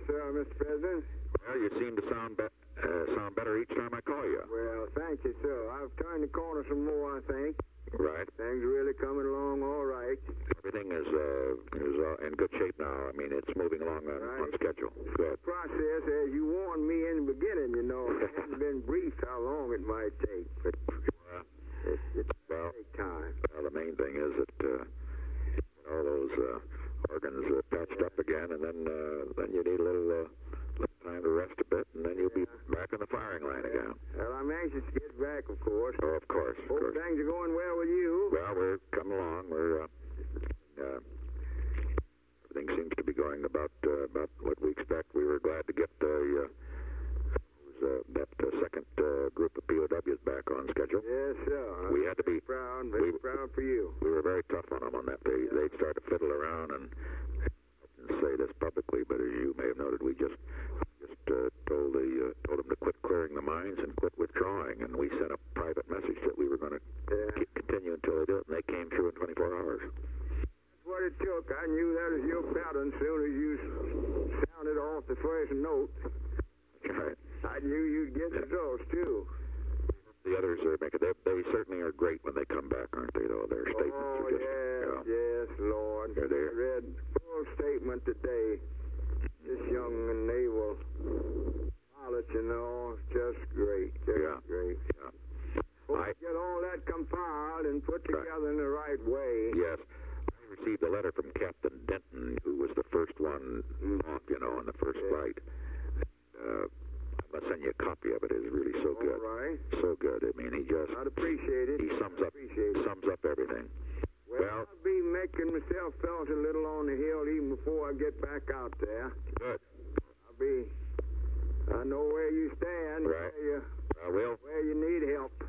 Mr. President. Well, you seem to sound better each time I call you. Well, thank you, sir. I've turned the corner some more, I think. Right. Things are really coming along all right. Everything is in good shape now. I mean, it's moving along on schedule. Good. The process, as you warned me in the beginning, it hasn't been briefed how long it might take, but it's take time. Well, the main thing is that all those organs are patched up again, and then you need a little time to rest a bit, and then you'll be back on the firing line again. Well, I'm anxious to get back, of course. Oh, of course. Hope things are going well with you. Well, we're coming along. We're everything seems to be going about what we expect. We were glad to get that second group of POWs back on schedule. Yes, sir. We had to be proud for you. We were very tough on them on that. They'd start to fiddle around and say this publicly, but as you may have noted, we just told them to quit clearing the mines and quit withdrawing, and we sent a private message that we were going to continue until they did it, and they came through in 24 hours. That's what it took. I knew that was your pattern as soon as you sounded off the first note. Right. I knew you'd get results, too. The others they certainly are great when they come back, aren't they, though? Their statements are just... yes, Lord. I read full statement today. This young and naval pilot, just great. Great. Yeah. Hope to get all that compiled and put together in the right way. Yes. I received a letter from Captain Denton, who was the first one off, on the first flight. I'm going to send you a copy of it. It's really so good. All right. So good. I mean, I'd appreciate it. He sums up everything. Well, I'll be making myself felt a little on the hill even before I get back out there. Good. I know where you stand. Right. Where you need help.